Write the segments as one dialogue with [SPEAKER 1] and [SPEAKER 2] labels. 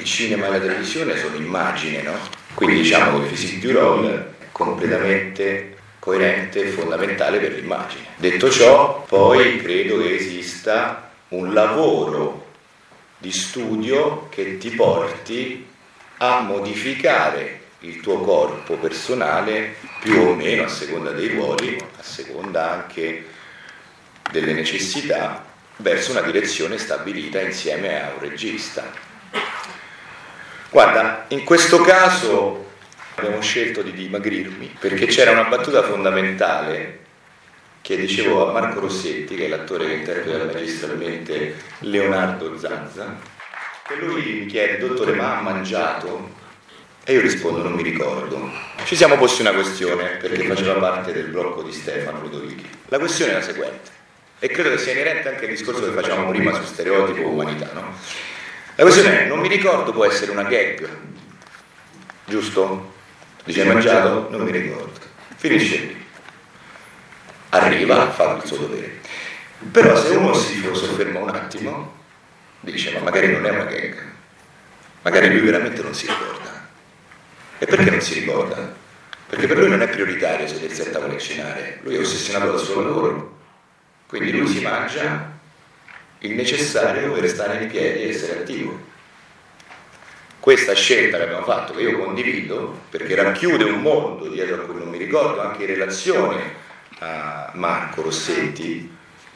[SPEAKER 1] il cinema e la televisione sono immagine, no? Quindi diciamo che il physique du rôle è completamente coerente e fondamentale per l'immagine. Detto ciò, poi credo che esista un lavoro di studio che ti porti a modificare il tuo corpo personale più o meno a seconda dei ruoli, a seconda anche delle necessità, verso una direzione stabilita insieme a un regista. Guarda, in questo caso abbiamo scelto di dimagrirmi perché c'era una battuta fondamentale che dicevo a Marco Rossetti, che è l'attore che interpreta magistralmente Leonardo Zanza, e lui mi chiede: dottore, ma ha mangiato? E io rispondo: non mi ricordo. Ci siamo posti una questione perché faceva parte del blocco di Stefano Ludovichi. La questione è la seguente, e credo che sia inerente anche al discorso che facciamo prima su stereotipo e umanità, no? La questione è: non mi ricordo può essere una gag, giusto? Dice: hai mangiato? Non mi ricordo. Finisce lì. Arriva, fa il suo dovere. Però se uno si sofferma un attimo, dice: ma magari non è una gag, magari lui veramente non si ricorda. E perché non si ricorda? Perché per lui non è prioritario sedersi a tavola e cenare, lui è ossessionato dal suo lavoro, quindi lui si mangia il necessario per stare in piedi e essere attivo. Questa scelta che abbiamo fatto, che io condivido, perché racchiude un mondo dietro a cui non mi ricordo, anche in relazione a Marco Rossetti,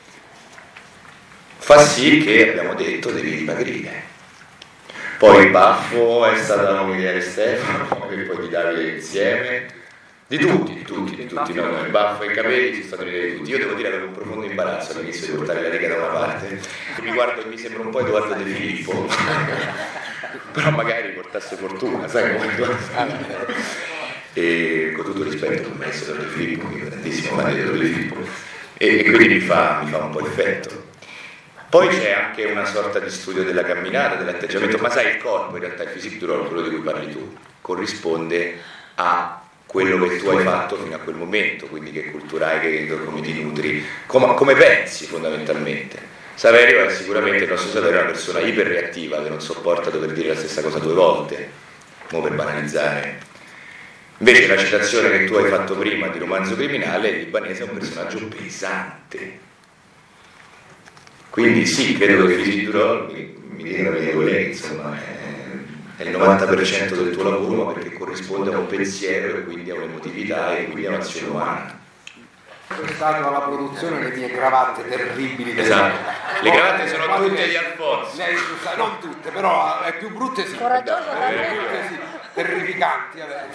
[SPEAKER 1] fa sì che abbiamo detto devi dimagrire. Poi il baffo è stata un'idea di Stefano, e poi di Davide insieme, di tutti, no, il baffo e i capelli sono stati un'idea di tutti. Io devo dire che avevo un profondo imbarazzo all'inizio di portare la riga da una parte, mi guardo e mi sembra un po' Edoardo De Filippo, però magari portasse fortuna, sai come? E con tutto rispetto per il maestro De Filippo, che è un grandissimo fan di De Filippo, e quindi mi fa un po' effetto. Poi c'è anche una sorta di studio della camminata, dell'atteggiamento, ma sai, il corpo in realtà, il physique du rôle, quello di cui parli tu, corrisponde a quello che tu hai fatto fino a quel momento, quindi che cultura hai, come ti nutri, come pensi fondamentalmente. Saverio è sicuramente, il nostro Saverio è una persona iperreattiva che non sopporta dover dire la stessa cosa 2 volte, mo per banalizzare. Invece la citazione che tu hai fatto prima di Romanzo criminale, il libanese è un personaggio pesante. Quindi sì, credo che il physique du rôle, mi dica la mia collega, insomma, è il 90% del tuo lavoro, ma perché corrisponde a un pensiero e quindi a un'emotività e quindi a un'azione umana.
[SPEAKER 2] È stata la produzione le mie cravatte terribili.
[SPEAKER 1] Esatto, le cravatte sono tutte di Alfonso.
[SPEAKER 2] Non tutte, però le più brutte sì.
[SPEAKER 3] Coraggioso
[SPEAKER 2] le più brutte sì, terrificanti.